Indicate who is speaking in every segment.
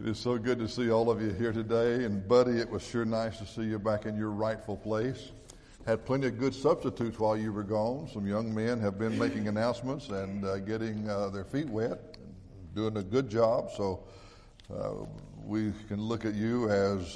Speaker 1: It's so good to see all of you here today. And Buddy, it was sure nice to see you back in your rightful place. Had plenty of good substitutes while you were gone. Some young men have been making announcements and getting their feet wet, doing a good job. So we can look at you as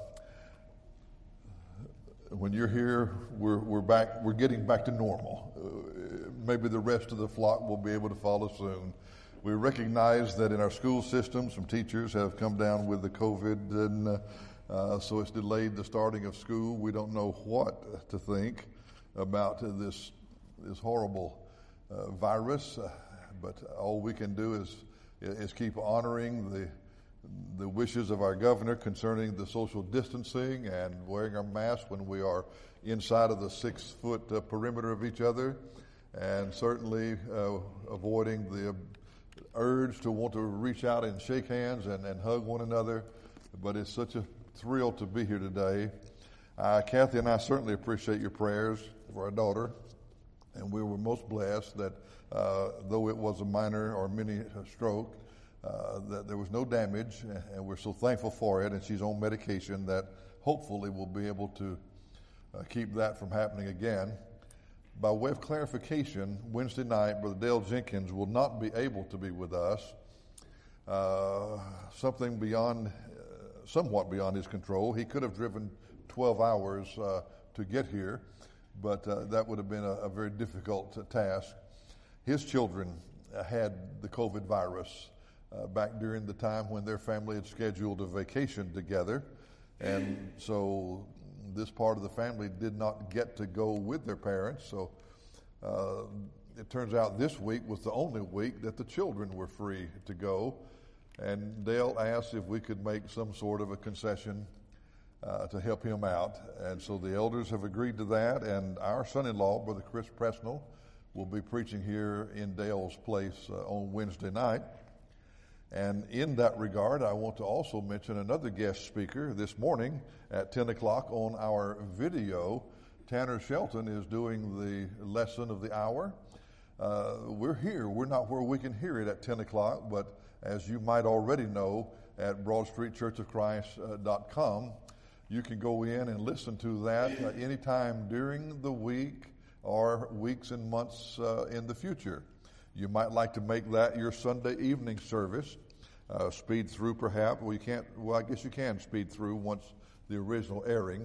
Speaker 1: when you're here, we're back. We're getting back to normal. Maybe the rest of the flock will be able to follow soon. We recognize that in our school system, some teachers have come down with the COVID, and so it's delayed the starting of school. We don't know what to think about this horrible virus, but all we can do is keep honoring the wishes of our governor concerning the social distancing and wearing our masks when we are inside of the 6-foot perimeter of each other, and certainly avoiding the urge to want to reach out and shake hands and hug one another. But it's such a thrill to be here today. Kathy and I certainly appreciate your prayers for our daughter, and we were most blessed that though it was a minor or mini stroke, that there was no damage, and we're so thankful for it. And she's on medication that hopefully will be able to keep that from happening again. By way of clarification, Wednesday night, Brother Dale Jenkins will not be able to be with us. Something somewhat beyond his control. He could have driven 12 hours to get here, but that would have been a very difficult task. His children had the COVID virus back during the time when their family had scheduled a vacation together, and so this part of the family did not get to go with their parents. So it turns out this week was the only week that the children were free to go. And Dale asked if we could make some sort of a concession to help him out. And so the elders have agreed to that. And our son-in-law, Brother Chris Presnell, will be preaching here in Dale's place on Wednesday night. And in that regard, I want to also mention another guest speaker this morning at 10 o'clock on our video. Tanner Shelton is doing the lesson of the hour. We're here. We're not where we can hear it at 10 o'clock, but as you might already know, at BroadStreetChurchOfChrist.com, you can go in and listen to that anytime during the week or weeks and months in the future. You might like to make that your Sunday evening service. Speed through perhaps. Well, I guess you can speed through once the original airing,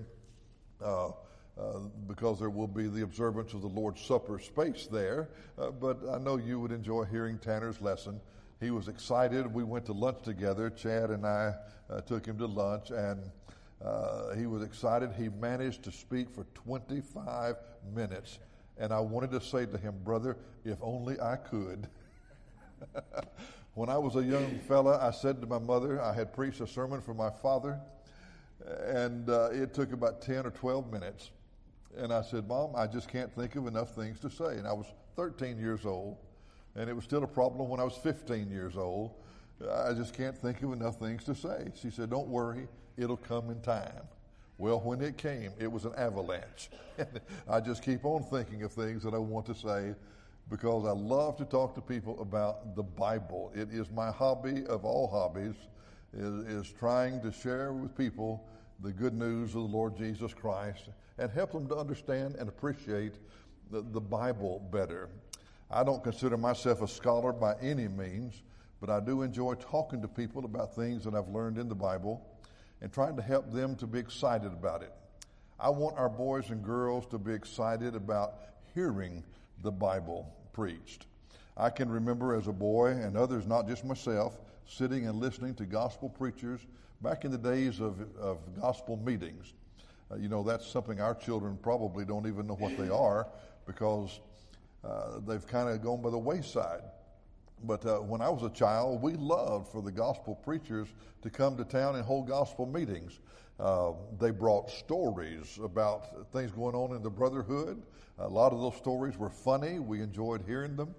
Speaker 1: because there will be the observance of the Lord's Supper space there. But I know you would enjoy hearing Tanner's lesson. He was excited. We went to lunch together. Chad and I took him to lunch, and he was excited. He managed to speak for 25 minutes. And I wanted to say to him, brother, if only I could. When I was a young fella, I said to my mother, I had preached a sermon for my father, and it took about 10 or 12 minutes. And I said, Mom, I just can't think of enough things to say. And I was 13 years old, and it was still a problem when I was 15 years old. I just can't think of enough things to say. She said, don't worry, it'll come in time. Well, when it came, it was an avalanche. I just keep on thinking of things that I want to say because I love to talk to people about the Bible. It is my hobby of all hobbies, is trying to share with people the good news of the Lord Jesus Christ and help them to understand and appreciate the Bible better. I don't consider myself a scholar by any means, but I do enjoy talking to people about things that I've learned in the Bible and trying to help them to be excited about it. I want our boys and girls to be excited about hearing the Bible preached. I can remember as a boy, and others, not just myself, sitting and listening to gospel preachers back in the days of gospel meetings. That's something our children probably don't even know what they are because they've kind of gone by the wayside. But when I was a child, we loved for the gospel preachers to come to town and hold gospel meetings. They brought stories about things going on in the brotherhood. A lot of those stories were funny. We enjoyed hearing them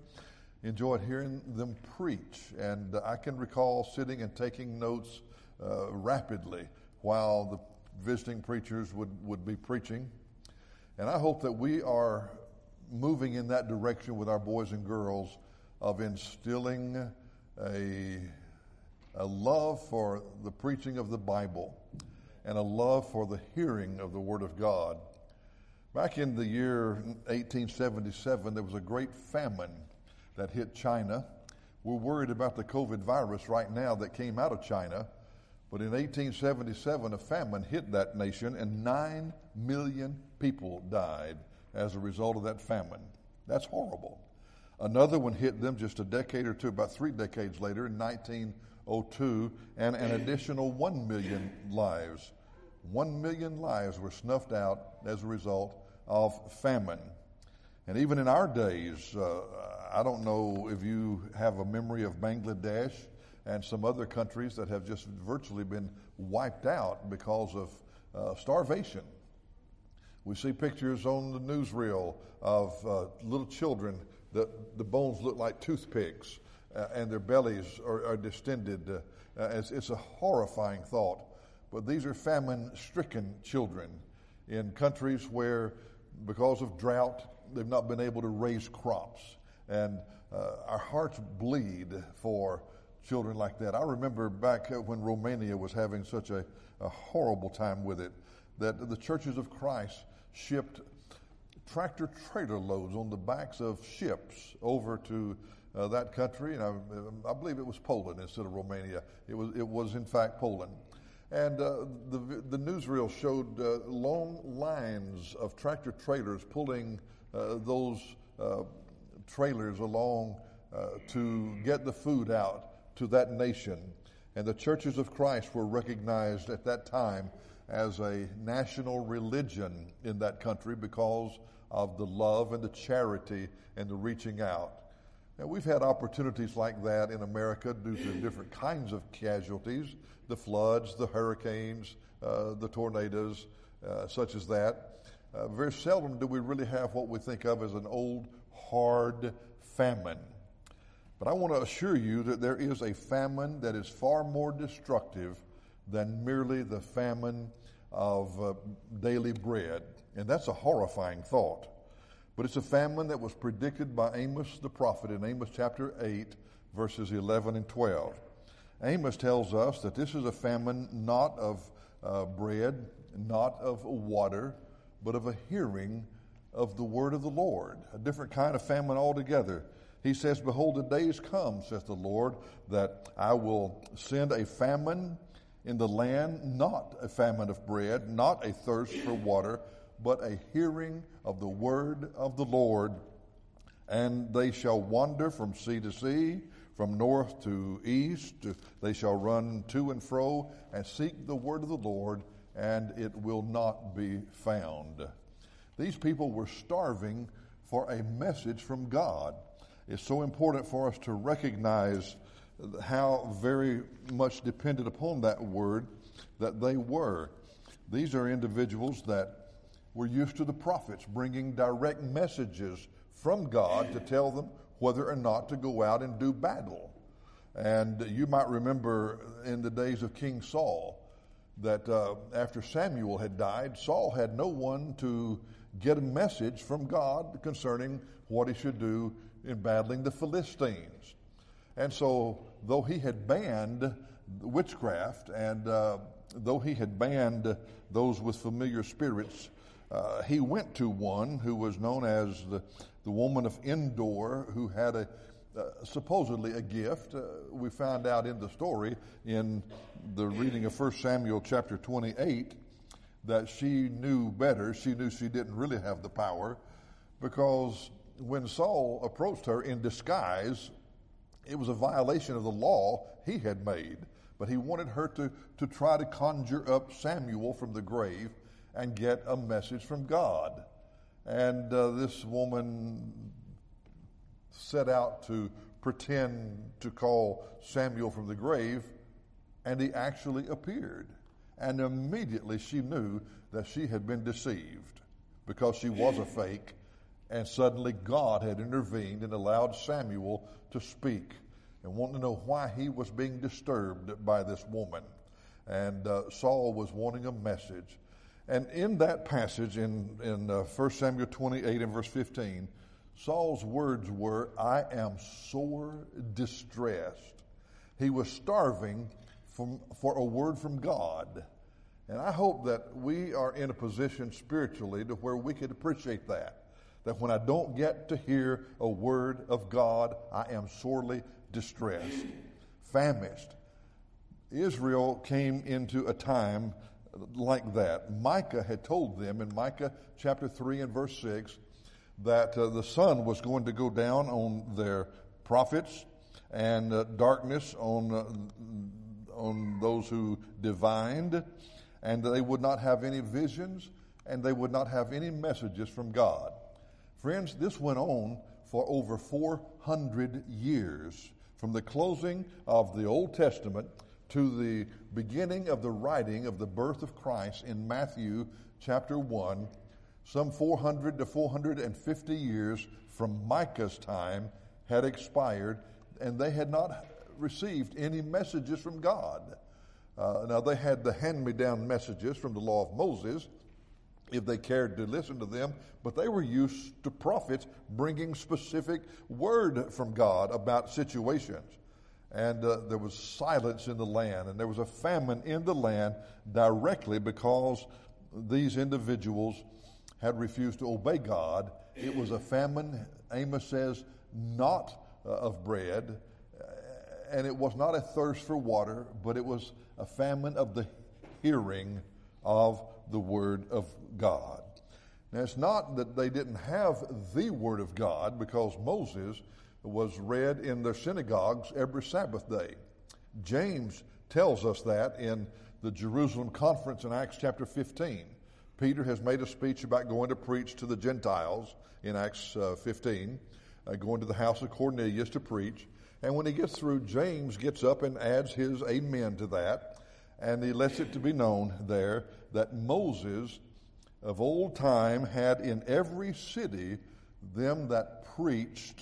Speaker 1: preach. And I can recall sitting and taking notes rapidly while the visiting preachers would be preaching. And I hope that we are moving in that direction with our boys and girls of instilling a a love for the preaching of the Bible, and a love for the hearing of the Word of God. Back in the year 1877, there was a great famine that hit China. We're worried about the COVID virus right now that came out of China, but in 1877, a famine hit that nation, and 9 million people died as a result of that famine. That's horrible. Another one hit them just a decade or two, about 3 decades later, in 1902, and an additional 1 million lives. 1 million lives were snuffed out as a result of famine. And even in our days, I don't know if you have a memory of Bangladesh and some other countries that have just virtually been wiped out because of starvation. We see pictures on the newsreel of little children. The bones look like toothpicks, and their bellies are distended. It's a horrifying thought. But these are famine-stricken children in countries where, because of drought, they've not been able to raise crops. And our hearts bleed for children like that. I remember back when Romania was having such a horrible time with it, that the Churches of Christ shipped tractor-trailer loads on the backs of ships over to that country. And I believe it was Poland instead of Romania. It was in fact Poland. And the newsreel showed long lines of tractor-trailers pulling those trailers along to get the food out to that nation. And the Churches of Christ were recognized at that time as a national religion in that country because of the love and the charity and the reaching out. And we've had opportunities like that in America due to different kinds of casualties, the floods, the hurricanes, the tornadoes, such as that. Very seldom do we really have what we think of as an old, hard famine. But I want to assure you that there is a famine that is far more destructive than merely the famine of daily bread. And that's a horrifying thought. But it's a famine that was predicted by Amos the prophet in Amos chapter 8, verses 11 and 12. Amos tells us that this is a famine not of bread, not of water, but of a hearing of the word of the Lord, a different kind of famine altogether. He says, "Behold, the days come, says the Lord, that I will send a famine in the land, not a famine of bread, not a thirst for water, but a hearing of the word of the Lord. And they shall wander from sea to sea, from north to east. They shall run to and fro and seek the word of the Lord, and it will not be found." These people were starving for a message from God. It's so important for us to recognize how very much dependent upon that word that they were. These are individuals that were used to the prophets bringing direct messages from God to tell them whether or not to go out and do battle. And you might remember in the days of King Saul that after Samuel had died, Saul had no one to get a message from God concerning what he should do in battling the Philistines. And so, though he had banned witchcraft and though he had banned those with familiar spirits, he went to one who was known as the woman of Endor, who had supposedly a gift. We found out in the story in the reading of 1 Samuel chapter 28 that she knew better. She knew she didn't really have the power, because when Saul approached her in disguise, it was a violation of the law he had made. But he wanted her to try to conjure up Samuel from the grave and get a message from God. And this woman set out to pretend to call Samuel from the grave, and he actually appeared. And immediately she knew that she had been deceived because she was a fake, and suddenly God had intervened and allowed Samuel to speak and wanted to know why he was being disturbed by this woman. And Saul was wanting a message. And in that passage in 1 Samuel 28 and verse 15, Saul's words were, "I am sore distressed." He was starving for a word from God. And I hope that we are in a position spiritually to where we could appreciate that. That when I don't get to hear a word of God, I am sorely distressed, famished. Israel came into a time like that. Micah had told them in Micah chapter 3 and verse 6 that the sun was going to go down on their prophets and darkness on those who divined, and they would not have any visions and they would not have any messages from God. Friends, this went on for over 400 years, from the closing of the Old Testament to the beginning of the writing of the birth of Christ in Matthew chapter 1. Some 400 to 450 years from Micah's time had expired, and they had not received any messages from God. Now, they had the hand-me-down messages from the law of Moses, if they cared to listen to them, but they were used to prophets bringing specific word from God about situations. And there was silence in the land, and there was a famine in the land directly because these individuals had refused to obey God. It was a famine, Amos says, not of bread, and it was not a thirst for water, but it was a famine of the hearing of the Word of God. Now, it's not that they didn't have the Word of God, because Moses was read in their synagogues every Sabbath day. James tells us that in the Jerusalem conference in Acts chapter 15. Peter has made a speech about going to preach to the Gentiles in Acts 15, going to the house of Cornelius to preach. And when he gets through, James gets up and adds his amen to that. And he lets it to be known there that Moses of old time had in every city them that preached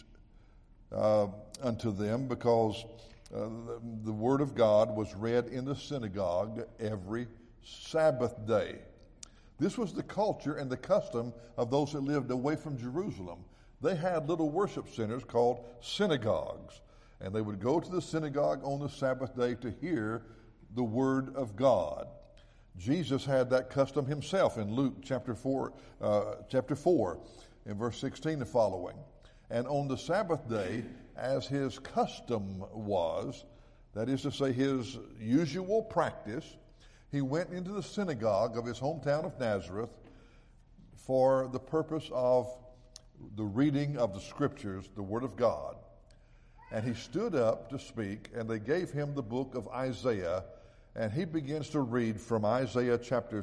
Speaker 1: unto them, because the word of God was read in the synagogue every Sabbath day. This was the culture and the custom of those that lived away from Jerusalem. They had little worship centers called synagogues, and they would go to the synagogue on the Sabbath day to hear the word of God. Jesus had that custom himself in Luke chapter 4, in verse 16 and following. And on the Sabbath day, as his custom was, that is to say his usual practice, he went into the synagogue of his hometown of Nazareth for the purpose of the reading of the Scriptures, the Word of God. And he stood up to speak, and they gave him the book of Isaiah, and he begins to read from Isaiah chapter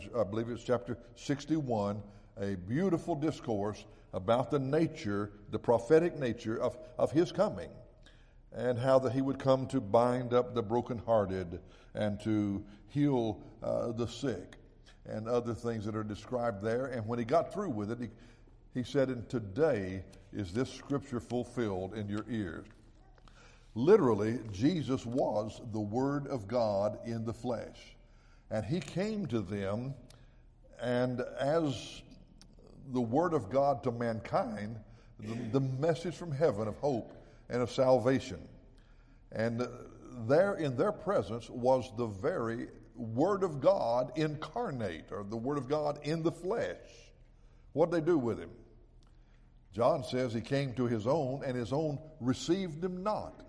Speaker 1: 61, a beautiful discourse about the nature, the prophetic nature of his coming, and how that he would come to bind up the brokenhearted and to heal the sick, and other things that are described there. And when he got through with it, he said, "And today is this scripture fulfilled in your ears." Literally, Jesus was the Word of God in the flesh. And he came to them, and as the Word of God to mankind, the message from heaven of hope and of salvation. And there in their presence was the very Word of God incarnate, or the Word of God in the flesh. What did they do with him? John says he came to his own, and his own received him not.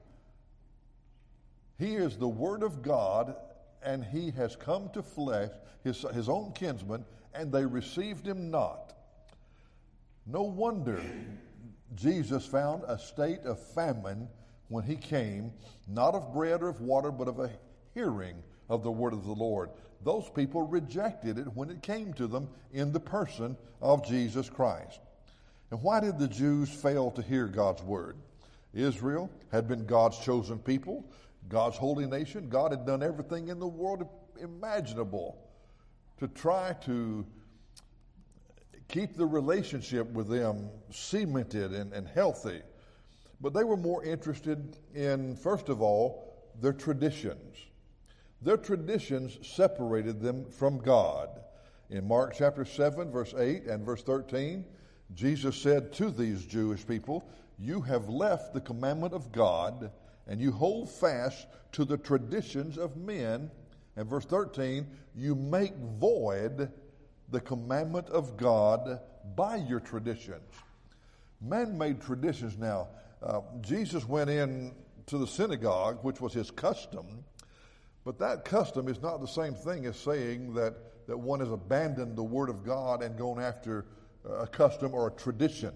Speaker 1: He is the Word of God, and he has come to flesh, his own kinsmen, and they received him not. No wonder Jesus found a state of famine when he came, not of bread or of water, but of a hearing of the word of the Lord. Those people rejected it when it came to them in the person of Jesus Christ. And why did the Jews fail to hear God's word? Israel had been God's chosen people, God's holy nation. God had done everything in the world imaginable to try to keep the relationship with them cemented and healthy. But they were more interested in, first of all, their traditions. Their traditions separated them from God. In Mark chapter 7, verse 8 and verse 13, Jesus said to these Jewish people, "You have left the commandment of God and you hold fast to the traditions of men. And verse 13, you make void the commandment of God by your traditions. Man-made traditions now. Jesus went in to the synagogue, which was his custom, but that custom is not the same thing as saying that one has abandoned the Word of God and gone after a custom or a tradition.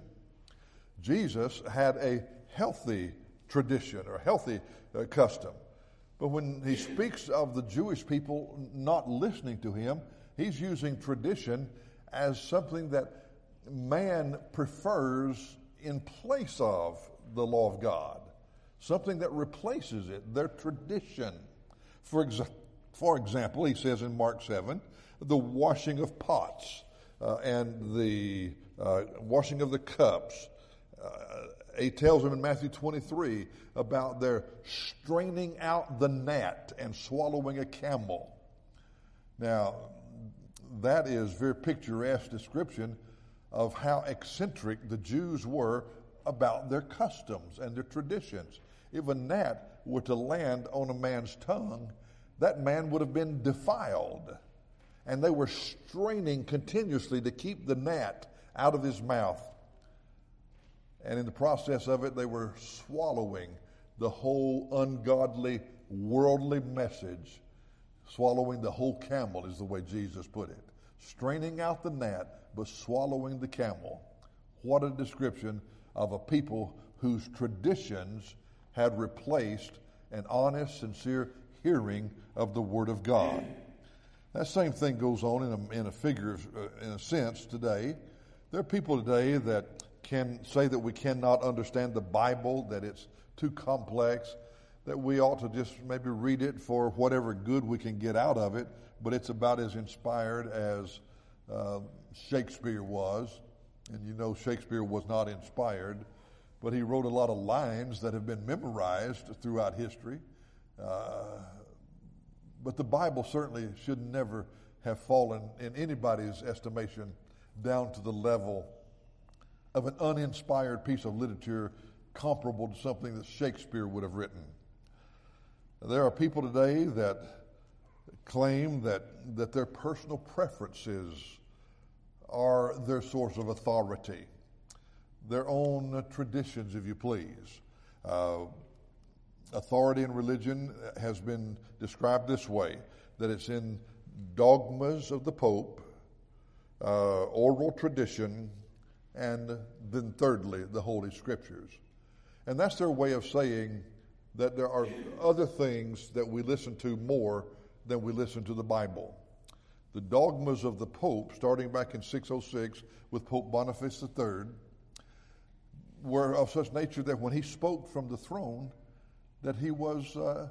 Speaker 1: Jesus had a healthy tradition or healthy custom. But when he speaks of the Jewish people not listening to him, he's using tradition as something that man prefers in place of the law of God, something that replaces it, their tradition. For example, he says in Mark 7, the washing of pots and the washing of the cups. He tells them in Matthew 23 about their straining out the gnat and swallowing a camel. Now, that is very picturesque description of how eccentric the Jews were about their customs and their traditions. If a gnat were to land on a man's tongue, that man would have been defiled. And they were straining continuously to keep the gnat out of his mouth. And in the process of it, they were swallowing the whole ungodly, worldly message. Swallowing the whole camel is the way Jesus put it. Straining out the gnat, but swallowing the camel. What a description of a people whose traditions had replaced an honest, sincere hearing of the Word of God. That same thing goes on in a sense today. There are people today that can say that we cannot understand the Bible, that it's too complex, that we ought to just maybe read it for whatever good we can get out of it, but it's about as inspired as Shakespeare was. And you know Shakespeare was not inspired, but he wrote a lot of lines that have been memorized throughout history. But the Bible certainly should never have fallen in anybody's estimation down to the level of an uninspired piece of literature comparable to something that Shakespeare would have written. There are people today that claim that their personal preferences are their source of authority, their own traditions, if you please. Authority in religion has been described this way, that it's in dogmas of the Pope, oral tradition, and then thirdly, the Holy Scriptures. And that's their way of saying that there are other things that we listen to more than we listen to the Bible. The dogmas of the Pope, starting back in 606 with Pope Boniface III, were of such nature that when he spoke from the throne, that he was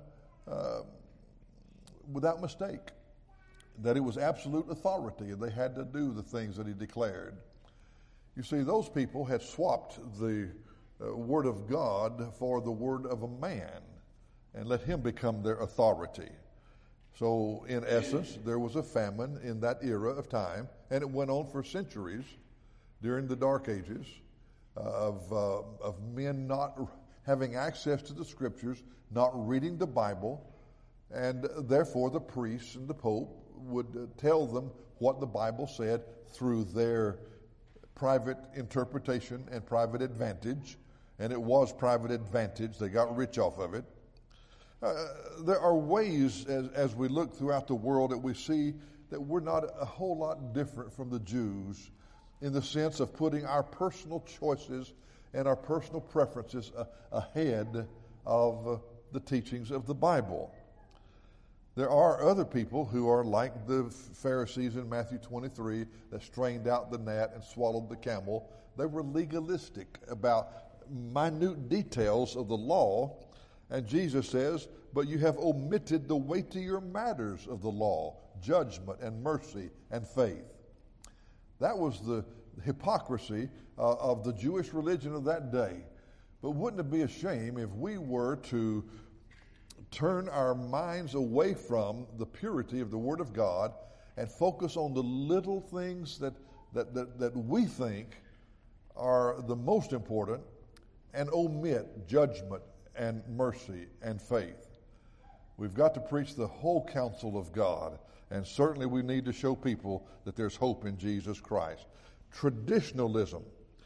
Speaker 1: without mistake, that it was absolute authority, and they had to do the things that he declared. You see, those people had swapped the Word of God for the word of a man and let him become their authority. So, in essence, there was a famine in that era of time, and it went on for centuries during the Dark Ages of men not having access to the Scriptures, not reading the Bible, and therefore the priests and the Pope would tell them what the Bible said through their private interpretation and private advantage, and it was private advantage. They got rich off of it. There are ways as we look throughout the world that we see that we're not a whole lot different from the Jews in the sense of putting our personal choices and our personal preferences ahead of the teachings of the Bible. There are other people who are like the Pharisees in Matthew 23 that strained out the gnat and swallowed the camel. They were legalistic about minute details of the law. And Jesus says, but you have omitted the weightier matters of the law, judgment and mercy and faith. That was the hypocrisy of the Jewish religion of that day. But wouldn't it be a shame if we were to turn our minds away from the purity of the Word of God and focus on the little things that we think are the most important and omit judgment and mercy and faith. We've got to preach the whole counsel of God, and certainly we need to show people that there's hope in Jesus Christ. Traditionalism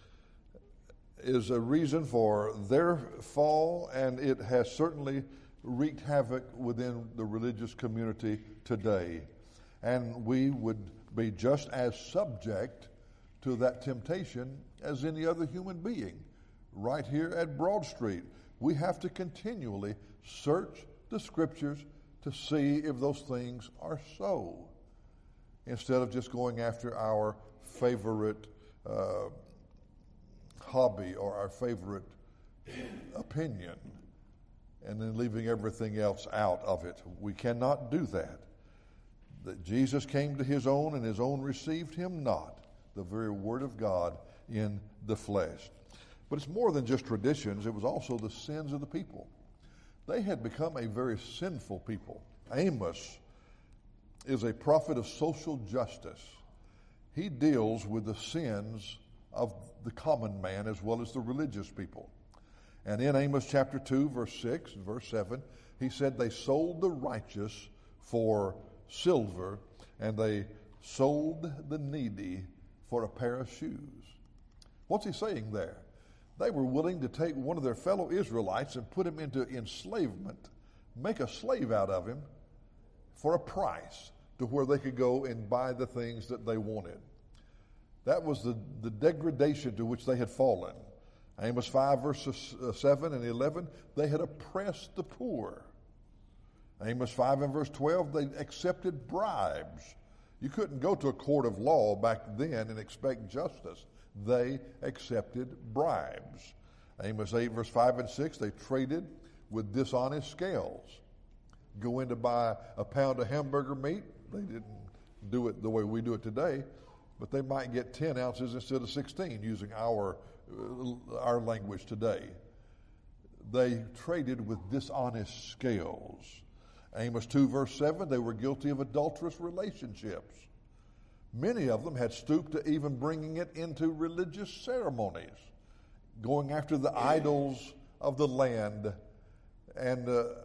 Speaker 1: is a reason for their fall, and it has certainly wreaked havoc within the religious community today. And we would be just as subject to that temptation as any other human being. Right here at Broad Street, we have to continually search the Scriptures to see if those things are so, instead of just going after our favorite hobby or our favorite opinion and then leaving everything else out of it. We cannot do that. That Jesus came to his own, and his own received him not, the very word of God in the flesh. But it's more than just traditions. It was also the sins of the people. They had become a very sinful people. Amos is a prophet of social justice. He deals with the sins of the common man as well as the religious people. And in Amos chapter 2, verse 6 and verse 7, he said they sold the righteous for silver, and they sold the needy for a pair of shoes. What's he saying there? They were willing to take one of their fellow Israelites and put him into enslavement, make a slave out of him for a price, to where they could go and buy the things that they wanted. That was the degradation to which they had fallen. Amos 5, verses 7 and 11, they had oppressed the poor. Amos 5 and verse 12, they accepted bribes. You couldn't go to a court of law back then and expect justice. They accepted bribes. Amos 8, verse 5 and 6, they traded with dishonest scales. Go in to buy a pound of hamburger meat. They didn't do it the way we do it today, but they might get 10 ounces instead of 16 using our language today. They traded with dishonest scales. Amos 2, verse 7, they were guilty of adulterous relationships. Many of them had stooped to even bringing it into religious ceremonies, going after the idols of the land. And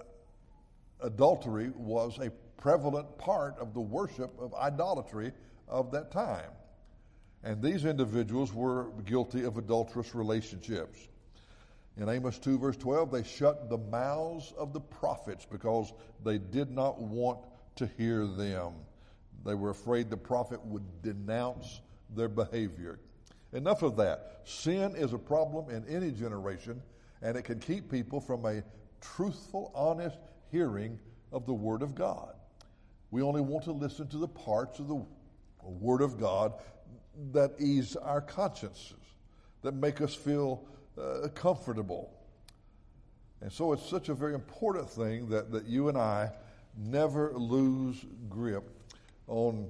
Speaker 1: adultery was a prevalent part of the worship of idolatry of that time. And these individuals were guilty of adulterous relationships. In Amos 2, verse 12, they shut the mouths of the prophets because they did not want to hear them. They were afraid the prophet would denounce their behavior. Enough of that. Sin is a problem in any generation, and it can keep people from a truthful, honest hearing of the Word of God. We only want to listen to the parts of the Word of God that ease our consciences, that make us feel comfortable. And so it's such a very important thing that you and I never lose grip on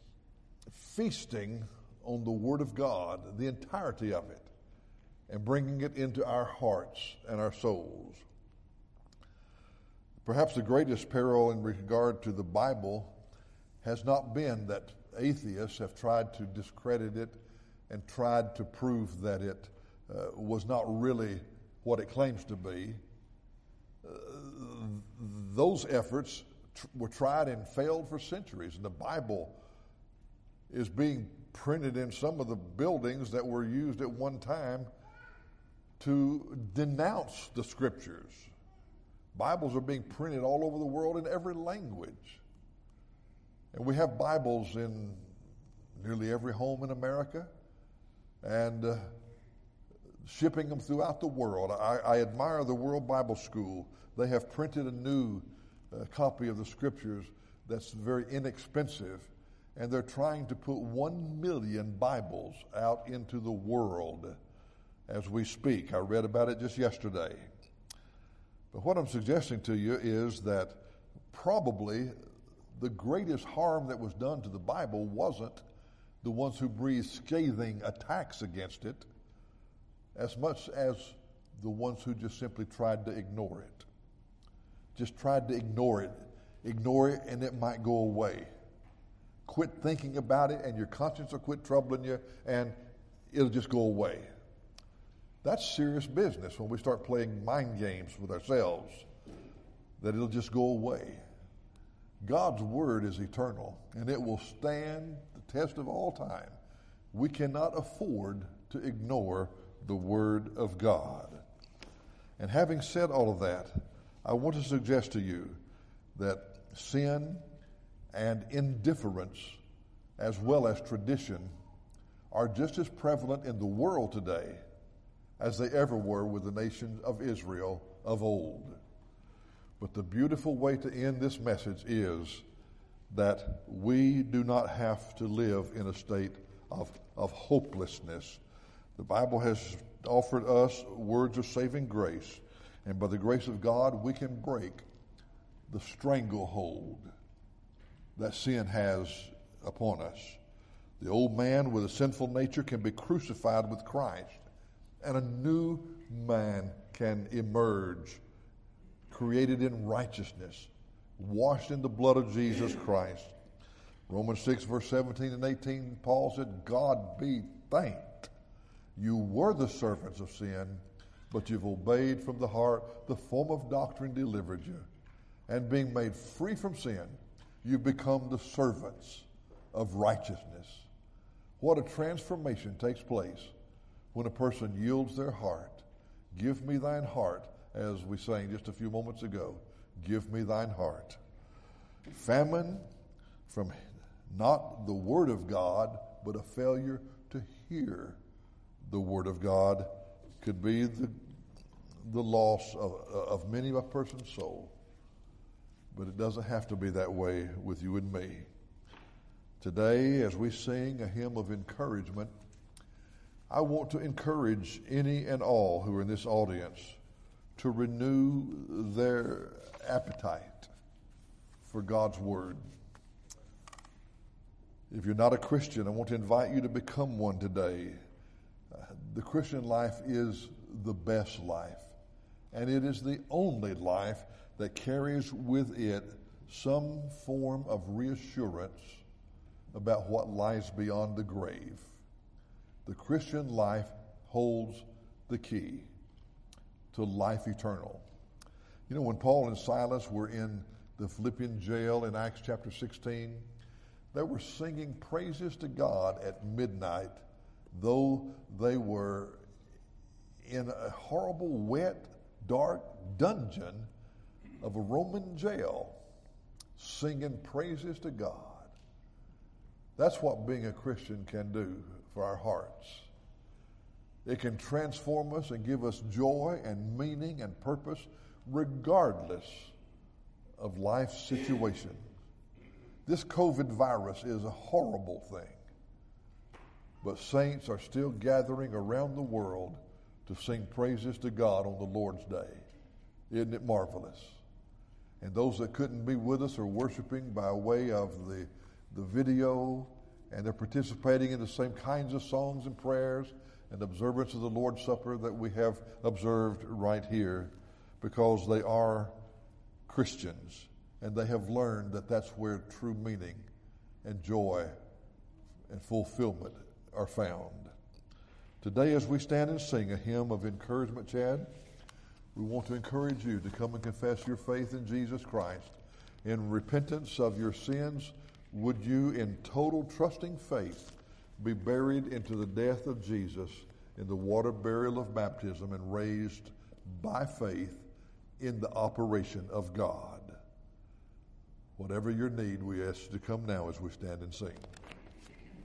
Speaker 1: feasting on the Word of God, the entirety of it, and bringing it into our hearts and our souls. Perhaps the greatest peril in regard to the Bible has not been that atheists have tried to discredit it and tried to prove that it was not really what it claims to be. Those efforts were tried and failed for centuries, and the Bible is being printed in some of the buildings that were used at one time to denounce the Scriptures. Bibles are being printed all over the world in every language. And we have Bibles in nearly every home in America, and shipping them throughout the world. I admire the World Bible School. They have printed a new copy of the Scriptures that's very inexpensive, and they're trying to put 1 million Bibles out into the world as we speak. I read about it just yesterday. But what I'm suggesting to you is that probably the greatest harm that was done to the Bible wasn't the ones who breathed scathing attacks against it, as much as the ones who just simply tried to ignore it. Just tried to ignore it, and it might go away. Quit thinking about it, and your conscience will quit troubling you, and it'll just go away. That's serious business when we start playing mind games with ourselves, that it'll just go away. God's Word is eternal, and it will stand the test of all time. We cannot afford to ignore the Word of God. And having said all of that, I want to suggest to you that sin and indifference, as well as tradition, are just as prevalent in the world today as they ever were with the nation of Israel of old. But the beautiful way to end this message is that we do not have to live in a state of hopelessness. The Bible has offered us words of saving grace, and by the grace of God, we can break the stranglehold that sin has upon us. The old man with a sinful nature can be crucified with Christ, and a new man can emerge, created in righteousness, washed in the blood of Jesus Christ. Romans 6, verse 17 and 18, Paul said, God be thanked. You were the servants of sin, but you've obeyed from the heart the form of doctrine delivered you. And being made free from sin, you've become the servants of righteousness. What a transformation takes place when a person yields their heart. Give me thine heart, as we sang just a few moments ago. Give me thine heart. Famine from not the Word of God, but a failure to hear the Word of God could be the loss of many a person's soul. But it doesn't have to be that way with you and me. Today, as we sing a hymn of encouragement, I want to encourage any and all who are in this audience to renew their appetite for God's Word. If you're not a Christian, I want to invite you to become one today. The Christian life is the best life, and it is the only life that carries with it some form of reassurance about what lies beyond the grave. The Christian life holds the key to life eternal. You know, when Paul and Silas were in the Philippian jail in Acts chapter 16, they were singing praises to God at midnight, though they were in a horrible, wet, dark dungeon of a Roman jail, singing praises to God. That's what being a Christian can do for our hearts. It can transform us and give us joy and meaning and purpose regardless of life's situation. This COVID virus is a horrible thing, but saints are still gathering around the world to sing praises to God on the Lord's Day. Isn't it marvelous? And those that couldn't be with us are worshiping by way of the video, and they're participating in the same kinds of songs and prayers and observance of the Lord's Supper that we have observed right here, because they are Christians and they have learned that that's where true meaning and joy and fulfillment are found. Today, as we stand and sing a hymn of encouragement, Chad, we want to encourage you to come and confess your faith in Jesus Christ. In repentance of your sins, would you, in total trusting faith, be buried into the death of Jesus in the water burial of baptism and raised by faith in the operation of God? Whatever your need, we ask you to come now as we stand and sing.